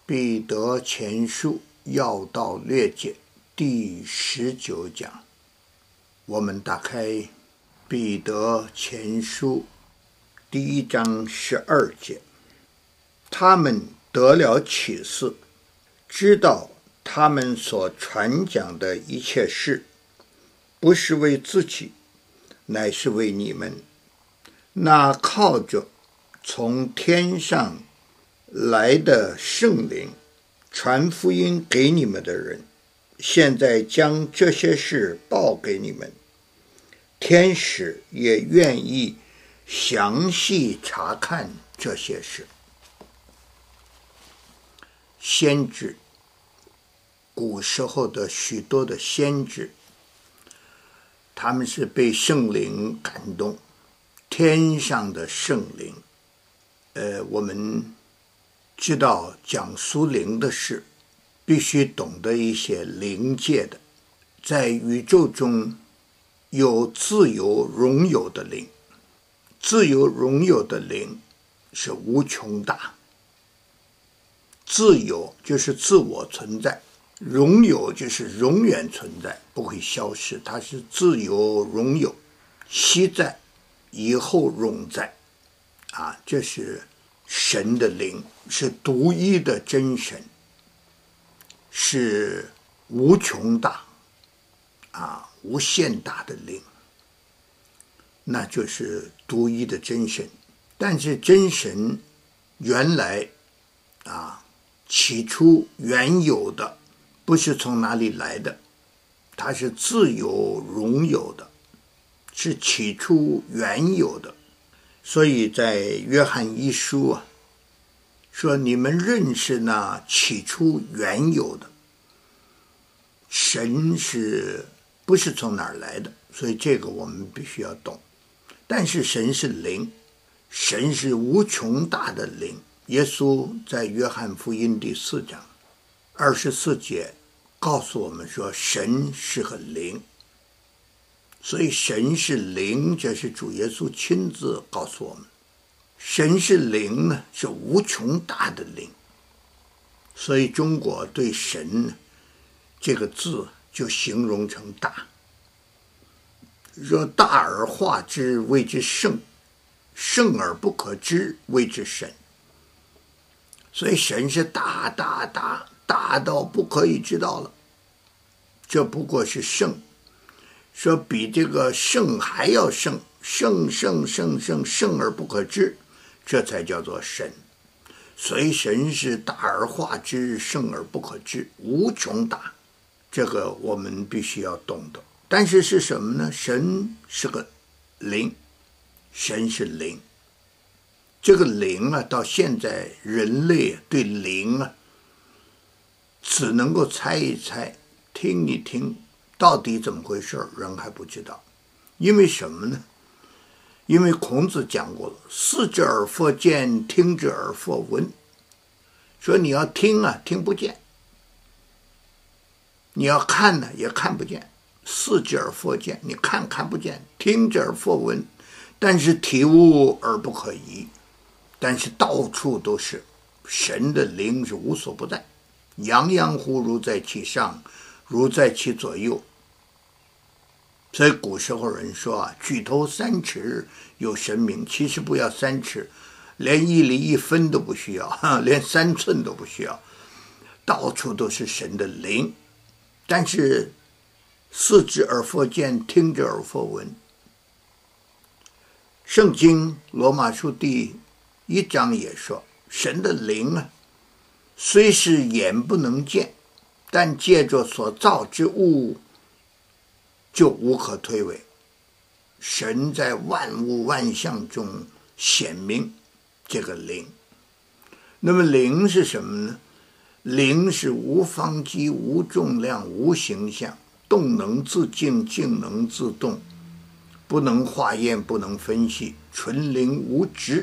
彼得前书要道略解第19讲，我们打开彼得前书第1章12节，他们得了启示，知道他们所传讲的一切事，不是为自己，乃是为你们，那靠着从天上来的圣灵传福音给你们的人，现在将这些事报给你们。天使也愿意详细查看这些事。先知，古时候的许多的先知，他们是被圣灵感动，天上的圣灵。我们知道讲属灵的事，必须懂得一些灵界的。在宇宙中有自由荣有的灵，自由荣有的灵是无穷大。自由就是自我存在，荣有就是永远存在，不会消失，它是自由荣有，昔在以后永在这是神的灵，是独一的真神，是无穷大无限大的灵，那就是独一的真神。但是真神原来起初原有的，不是从哪里来的，它是自由荣有的，是起初原有的。所以在约翰一书说，你们认识那起初原有的神，是不是从哪儿来的？所以这个我们必须要懂。但是神是灵，神是无穷大的灵。耶稣在约翰福音第4章24节告诉我们说，神是个灵。所以神是灵，这是主耶稣亲自告诉我们。神是灵呢，是无穷大的灵。所以中国对神这个字就形容成大，说大而化之谓之圣，圣而不可知谓之神。所以神是大到不可以知道了，这不过是圣。说比这个圣还要圣，圣而不可知，这才叫做神。所以神是大而化之，圣而不可知，无穷大，这个我们必须要懂得。但是是什么呢？神是个灵，神是灵。这个灵到现在人类对灵只能够猜一猜，听一听，到底怎么回事，人还不知道。因为什么呢？因为孔子讲过了，视之而弗见，听之而弗闻。说你要听听不见，你要看也看不见。视之而弗见，你看不见，听之而弗闻，但是体悟而不可移。但是到处都是神的灵，是无所不在，洋洋乎如在其上，如在其左右。所以古时候人说举头3尺有神明，其实不要3尺，连1厘1分都不需要，连3寸都不需要，到处都是神的灵。但是视之而弗见，听之而弗闻。圣经罗马书第1章也说，神的灵虽是眼不能见，但借着所造之物就无可推诿。神在万物万象中显明这个灵。那么灵是什么呢？灵是无方机、无重量、无形象，动能自静，静能自动，不能化验，不能分析，纯灵无质。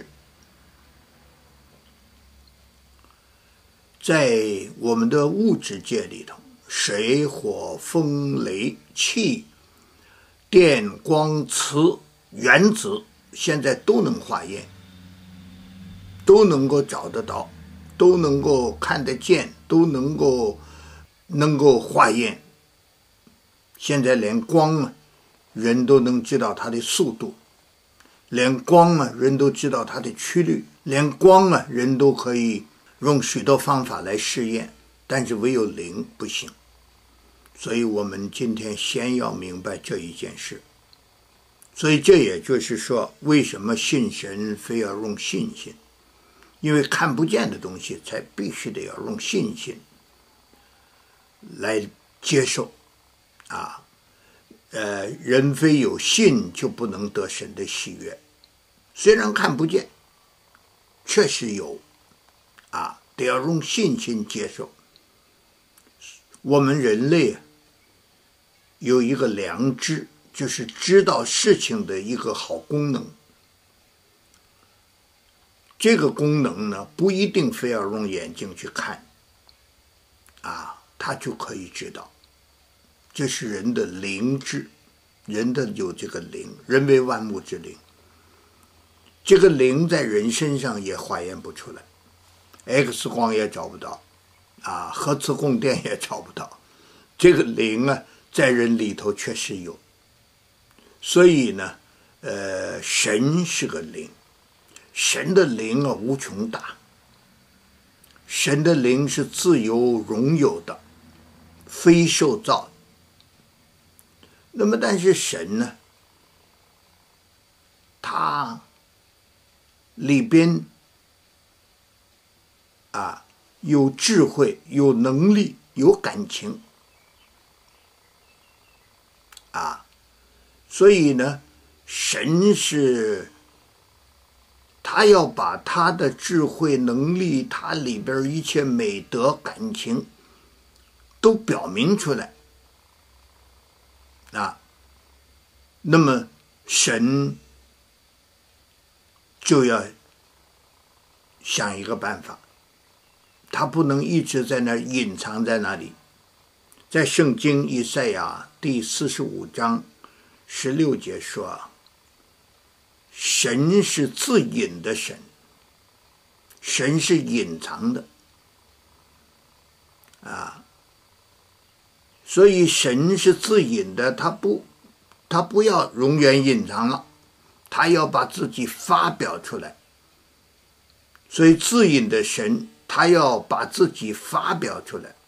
在我们的物质界里头，水、火、风、雷、气、电、光、磁、原子，现在都能化验，都能够找得到都能够看得见，都能够化验。现在连光啊，人都能知道它的速度，连光啊，人都知道它的曲率，连光啊，人都可以用许多方法来试验，但是唯有灵不行。所以我们今天先要明白这一件事。所以这也就是说，为什么信神非要用信心？因为看不见的东西才必须得要用信心来接受啊。人非有信就不能得神的喜悦。虽然看不见，确实有啊，得要用信心接受。我们人类有一个良知，就是知道事情的一个好功能。这个功能呢，不一定非要用眼睛去看啊，他就可以知道。这是人的灵智，人的有这个灵，人为万物之灵。这个灵在人身上也化验不出来， X 光也找不到啊，核磁共振也找不到。这个灵啊，在人里头确实有。所以呢，神是个灵，神的灵啊无穷大，神的灵是自由荣有的，非受造。那么但是神呢，他里边啊有智慧，有能力，有感情啊，所以呢，神是他要把他的智慧能力，他里边一切美德感情都表明出来啊。那么神就要想一个办法，他不能一直在那隐藏在那里。在圣经以赛亚第45章16节说，神是自隐的神，神是隐藏的啊，所以神是自隐的，他不要永远隐藏了，他要把自己发表出来。所以自隐的神，他要把自己发表出来。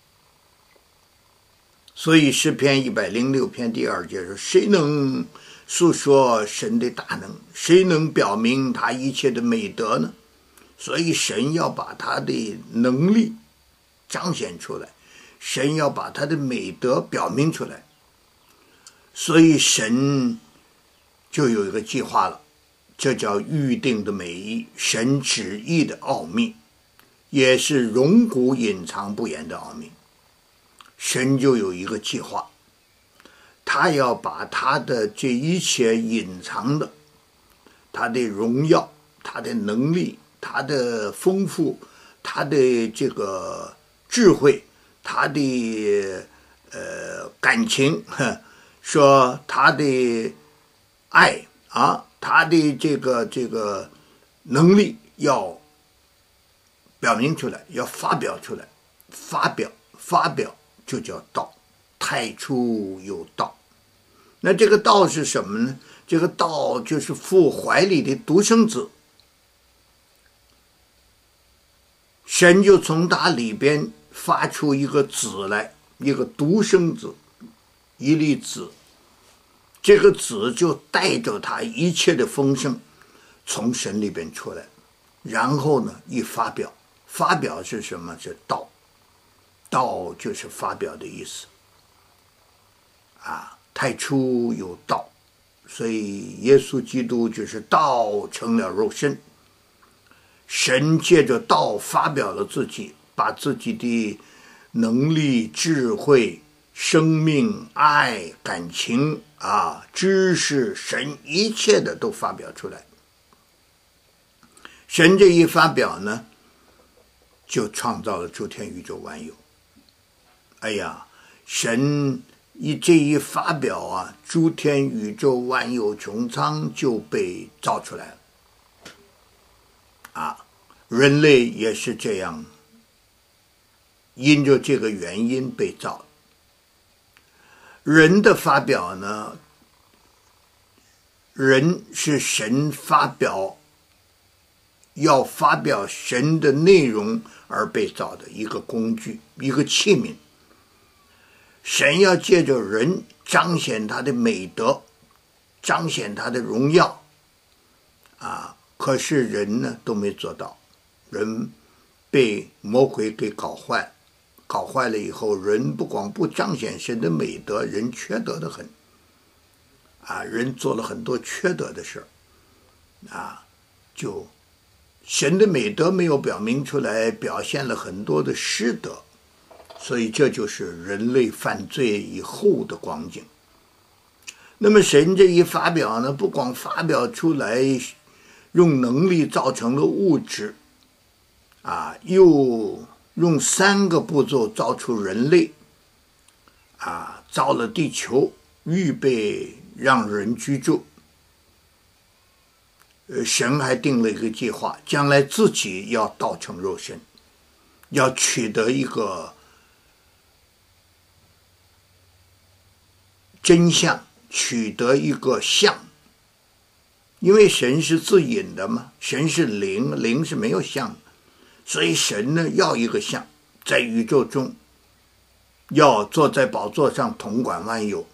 所以诗篇106篇第2节说，谁能诉说神的大能？谁能表明他一切的美德呢？所以神要把他的能力彰显出来，神要把他的美德表明出来。所以神就有一个计划了，这叫预定的美意，神旨意的奥秘，也是荣古隐藏不言的奥秘。神就有一个计划，他要把他的这一切隐藏的，他的荣耀，他的能力，他的丰富，他的这个智慧，他的感情，说他的爱啊，他的这个能力要表明出来，要发表出来。发表就叫道，太初有道。那这个道是什么呢？这个道就是父怀里的独生子，神就从他里边发出一个子来，一个独生子，一粒子。这个子就带着他一切的丰盛从神里边出来，然后呢一发表。发表是什么？是道，道就是发表的意思啊。太初有道，所以耶稣基督就是道成了肉身。神借着道发表了自己，把自己的能力、智慧、生命、爱、感情啊、知识，神一切的都发表出来。神这一发表呢，就创造了诸天宇宙万有。哎呀，神这一发表啊，诸天宇宙万有穹苍就被造出来了啊！ 人类也是这样，因着这个原因被造。人的发表呢，人是神要发表神的内容而被造的一个工具，一个器皿。神要借着人彰显他的美德，彰显他的荣耀可是人呢都没做到，人被魔鬼给搞坏了以后，人不光不彰显神的美德，人缺德得很人做了很多缺德的事就神的美德没有表明出来，表现了很多的失德，所以这就是人类犯罪以后的光景。那么神这一发表呢，不光发表出来，用能力造成了物质又用3个步骤造出人类造了地球，预备让人居住。神还定了一个计划，将来自己要道成肉身，要取得一个真相，取得一个相。因为神是自隐的嘛，神是灵，灵是没有相的，所以神呢要一个相，在宇宙中要坐在宝座上统管万有。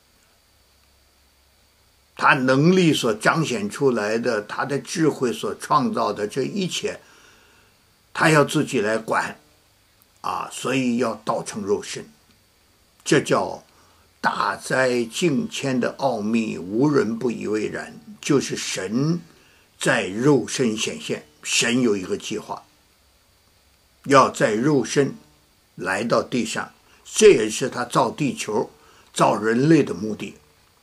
他能力所彰显出来的，他的智慧所创造的这一切，他要自己来管所以要道成肉身。这叫大哉敬谦的奥秘，无人不以为然。就是神在肉身显现，神有一个计划，要在肉身来到地上，这也是他造地球、造人类的目的。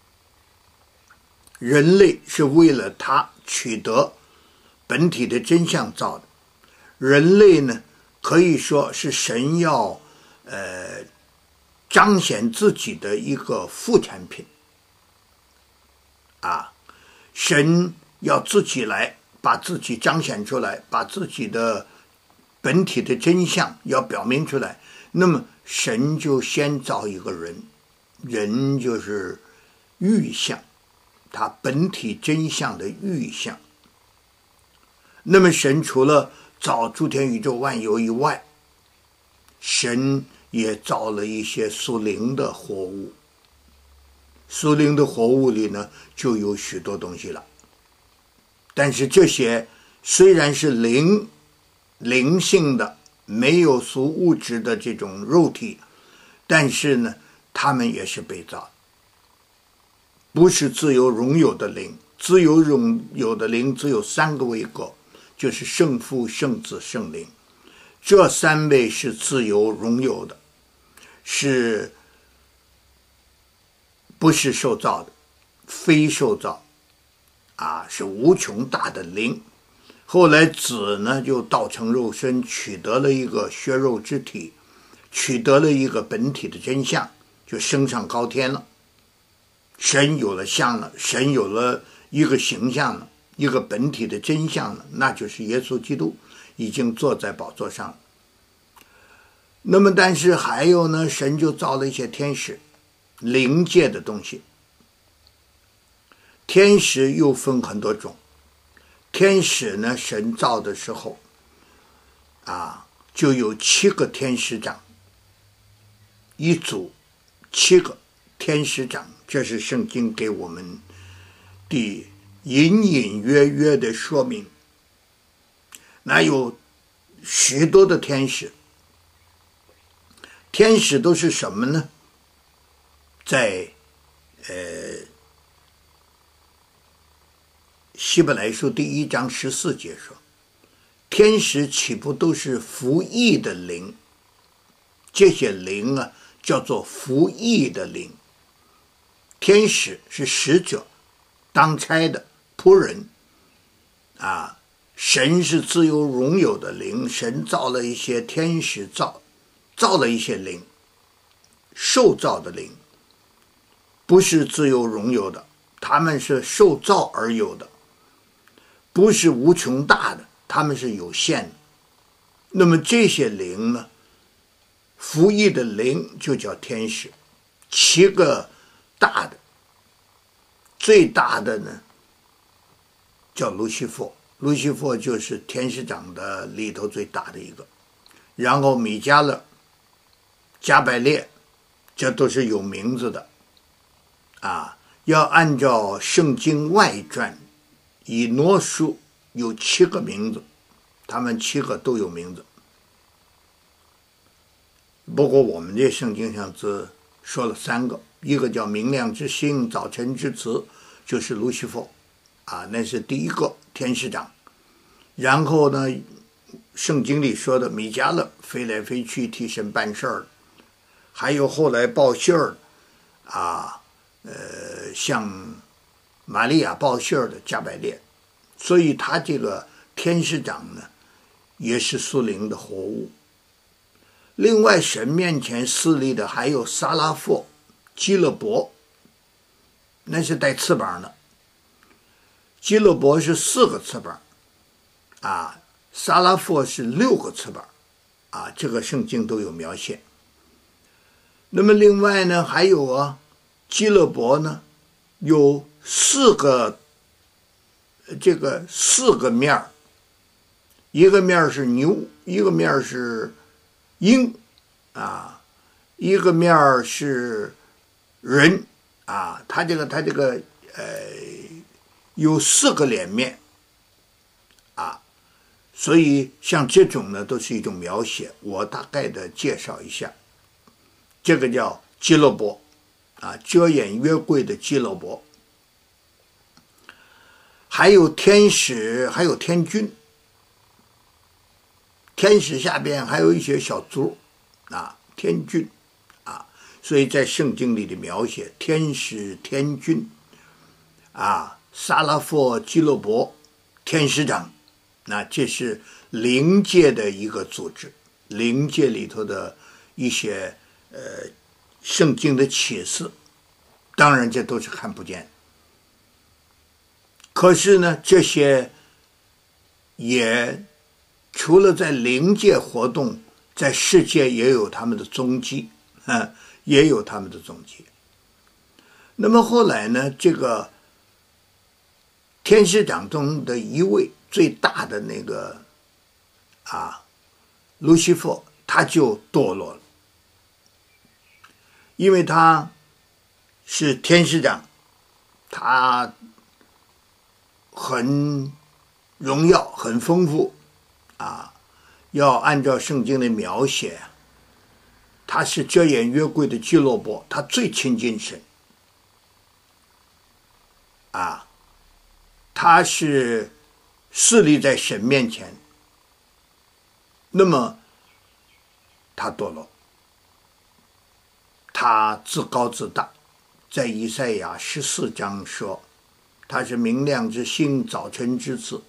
人类是为了他取得本体的真相造的。人类呢，可以说是神要彰显自己的一个副产品神要自己来把自己彰显出来，把自己的本体的真相要表明出来。那么神就先造一个人，人就是预象，他本体真相的预象。那么神除了造诸天宇宙万有以外，神也造了一些属灵的活物。属灵的活物里呢，就有许多东西了。但是这些虽然是灵性的，没有属物质的这种肉体，但是呢，他们也是被造的，不是自由荣有的灵。自由荣有的灵只有3个位格，就是圣父、圣子、圣灵。这3位是自由荣有的，不是受造的，非受造是无穷大的灵。后来子呢就道成肉身，取得了一个血肉之体，取得了一个本体的真相，就升上高天了。神有了相了，神有了一个形象了，一个本体的真相了，那就是耶稣基督已经坐在宝座上了。那么但是还有呢，神就造了一些天使，灵界的东西。天使又分很多种。天使呢，神造的时候就有7个天使长，一组7个天使长，这是圣经给我们的隐隐约约的说明。那有许多的天使，天使都是什么呢？在希伯来书第1章14节说，天使岂不都是服役的灵？这些灵叫做服役的灵。天使是使者，当差的仆人神是自由荣有的灵，神造了一些天使，造了一些灵，受造的灵，不是自由荣有的，他们是受造而有的，不是无穷大的， 他们是有限的。那么这些灵呢，服役的灵就叫天使，7个大的，最大的呢叫路西弗，路西弗就是天使长的里头最大的一个，然后米迦勒、加百列，这都是有名字的啊。要按照圣经外传以挪书有7个名字，他们7个都有名字。不过我们这圣经上只说了3个，一个叫明亮之星，早晨之子，就是路西弗啊，那是第一个天使长。然后呢，圣经里说的米迦勒飞来飞去替神办事儿，还有后来报信儿啊，向玛利亚报信儿的加百列，所以他这个天使长呢，也是属灵的活物。另外，神面前侍立的还有撒拉弗、基勒伯，那是带翅膀的。基勒伯是4个翅膀，啊，撒拉弗是6个翅膀，啊，这个圣经都有描写。那么另外呢，还有基勒伯呢，有4个面儿，一个面是牛，一个面是鹰啊，一个面是人啊，他这个有4个脸面啊，所以像这种呢都是一种描写，我大概的介绍一下。这个叫基勒伯啊，遮掩约柜的基勒伯。还有天使，还有天君。天使下边还有一些小族啊，天君啊，所以在圣经里的描写，天使、天君啊，撒拉弗、基勒伯、天使长，那这是灵界的一个组织，灵界里头的一些圣经的启示，当然这都是看不见。可是呢，这些也除了在灵界活动，在世界也有他们的踪迹，也有他们的踪迹。那么后来呢，这个天使长中的一位最大的那个路西弗，他就堕落了，因为他是天使长，他很荣耀，很丰富啊，要按照圣经的描写，他是遮掩约柜的基勒伯，他最亲近神啊，他是侍立在神面前，那么他堕落，他自高自大，在以赛亚14章说他是明亮之星，早晨之子。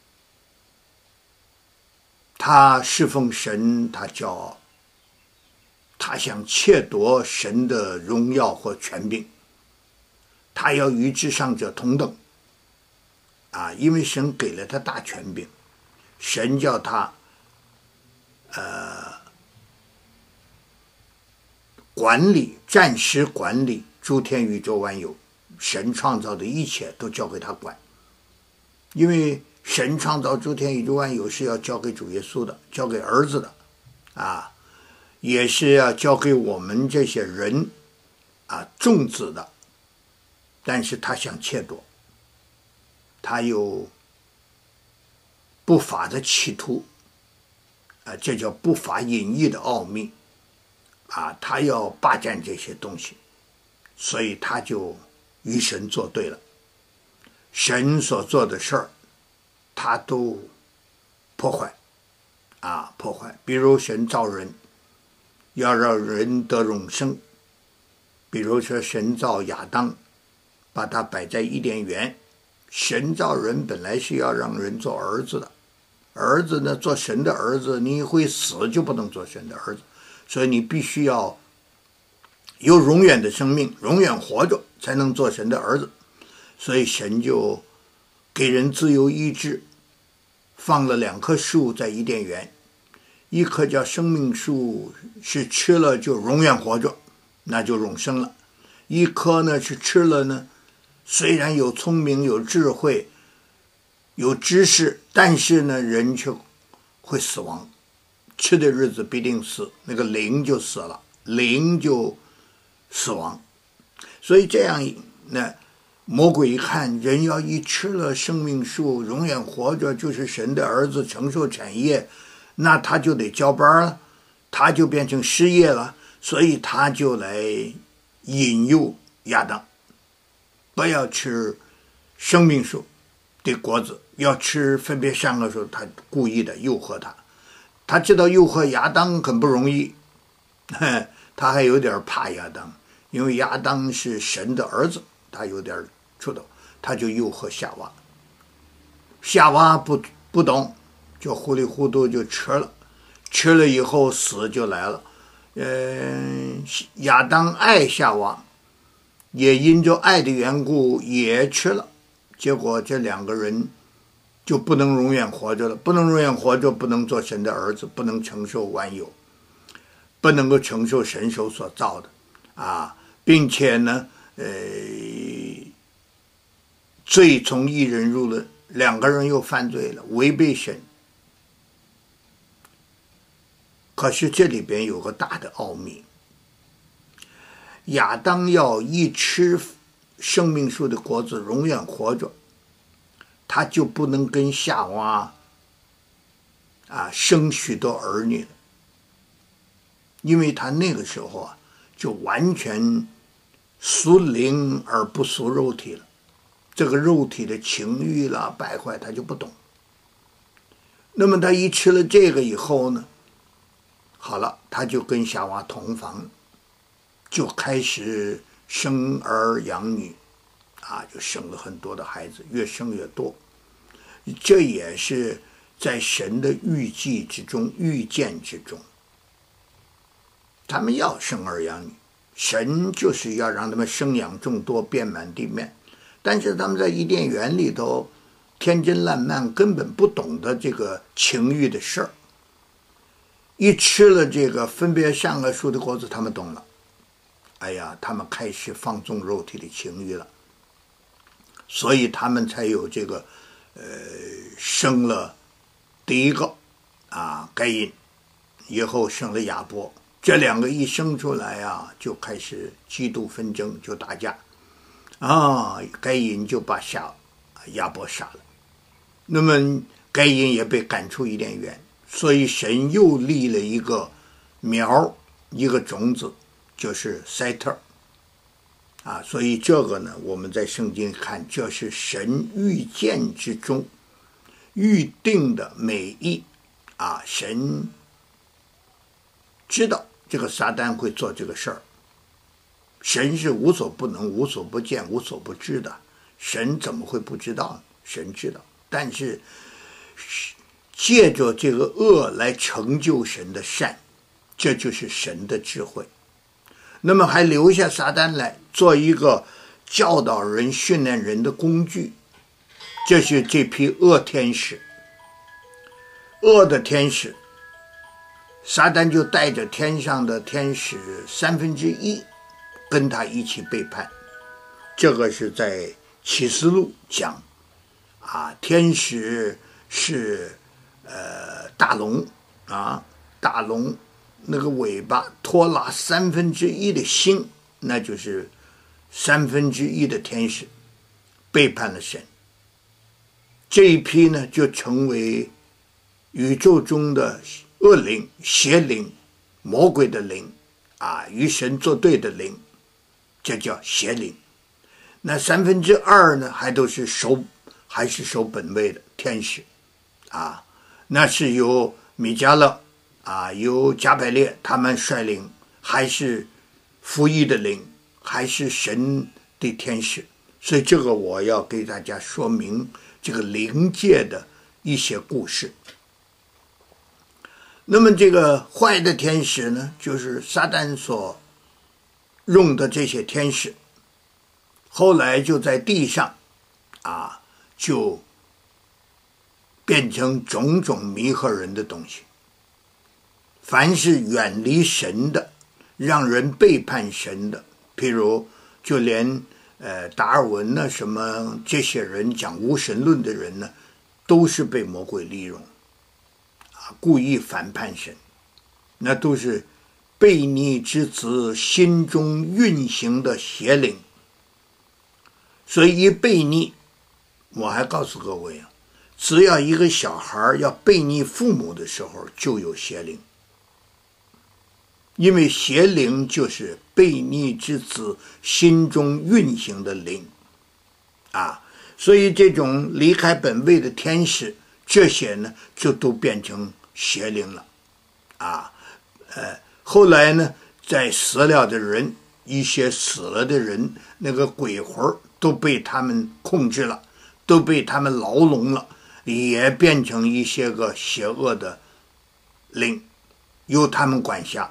他侍奉神，他骄傲，他想窃夺神的荣耀或权柄，他要与至上者同等因为神给了他大权柄，神叫他管理，暂时管理诸天宇宙万有，神创造的一切都交给他管，因为神创造诸天宇宙万有是要交给主耶稣的，交给儿子的也是要交给我们这些人众子的，但是他想窃夺，他有不法的企图这叫不法隐逸的奥秘他要霸占这些东西，所以他就与神作对了，神所做的事儿他都破坏破坏。比如神造人要让人得永生，比如说神造亚当把他摆在伊甸园，神造人本来是要让人做儿子的，儿子呢做神的儿子，你会死就不能做神的儿子，所以你必须要有永远的生命，永远活着才能做神的儿子，所以神就给人自由意志放了2棵树在伊甸园，一棵叫生命树，是吃了就永远活着，那就永生了；一棵呢是吃了呢，虽然有聪明、有智慧、有知识，但是呢人却会死亡，吃的日子必定死，那个灵就死了，灵就死亡。所以这样呢，魔鬼一看人要一吃了生命树永远活着，就是神的儿子，承受产业，那他就得交班了，他就变成失业了，所以他就来引诱亚当，不要吃生命树的果子，要吃分别善恶树。他故意的诱惑他，他知道诱惑亚当很不容易，他还有点怕亚当，因为亚当是神的儿子，他有点触动，他就诱惑夏娃。夏娃不懂，就糊里糊涂就吃了，吃了以后死就来了。亚当爱夏娃，也因着爱的缘故也吃了，结果这2个人就不能永远活着了，不能永远活着，不能做神的儿子，不能承受万有，不能够承受神手所造的并且呢罪从一人入了，2个人又犯罪了，违背神。可是这里边有个大的奥秘，亚当要一吃生命树的果子永远活着，他就不能跟夏娃生许多儿女了，因为他那个时候就完全属灵而不属肉体了，这个肉体的情欲啦败坏他就不懂。那么他一吃了这个以后呢，好了，他就跟夏娃同房，就开始生儿养女就生了很多的孩子，越生越多。这也是在神的预计之中、预见之中，他们要生儿养女，神就是要让他们生养众多，遍满地面。但是他们在伊甸园里头天真烂漫，根本不懂得这个情欲的事儿。一吃了这个分别善恶树的果子，他们懂了，他们开始放纵肉体的情欲了，所以他们才有这个生了第一个该隐，以后生了亚伯。这2个一生出来就开始嫉妒纷争，就打架该隐就把亚伯杀了，那么该隐也被赶出伊甸园。所以神又立了一个苗，一个种子，就是赛特所以这个呢，我们在圣经看，这是神预见之中预定的美意神知道这个撒旦会做这个事儿，神是无所不能、无所不见、无所不知的，神怎么会不知道呢？神知道，但是借着这个恶来成就神的善，这就是神的智慧。那么还留下撒旦来做一个教导人、训练人的工具，这是这批恶天使。恶的天使，撒旦就带着天上的天使1/3跟他一起背叛。这个是在启示录讲天使是大龙大龙那个尾巴拖拉1/3的星，那就是1/3的天使背叛了神。这一批呢，就成为宇宙中的恶灵、邪灵、魔鬼的灵与神作对的灵，这叫邪灵。那2/3呢，还是守本位的天使那是由米迦勒由加百列他们率领，还是服役的灵，还是神的天使。所以这个我要给大家说明这个灵界的一些故事。那么这个坏的天使呢，就是撒旦所用的这些天使，后来就在地上就变成种种迷惑人的东西。凡是远离神的，让人背叛神的，譬如就连达尔文呢，什么这些人讲无神论的人呢，都是被魔鬼利用故意反叛神，那都是悖逆之子心中运行的邪灵。所以一悖逆，我还告诉各位只要一个小孩要悖逆父母的时候，就有邪灵。因为邪灵就是悖逆之子心中运行的灵所以这种离开本位的天使，这些呢就都变成邪灵了后来呢，在死了的人，一些死了的人，那个鬼魂都被他们控制了，都被他们牢笼了，也变成一些个邪恶的灵，由他们管辖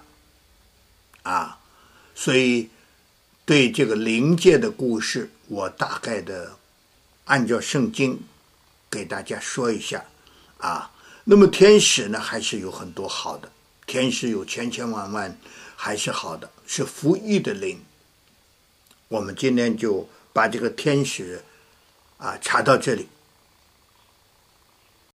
所以对这个灵界的故事，我大概的按照圣经给大家说一下那么天使呢，还是有很多好的，天使有千千万万，还是好的，是服役的灵。我们今天就把这个天使查到这里。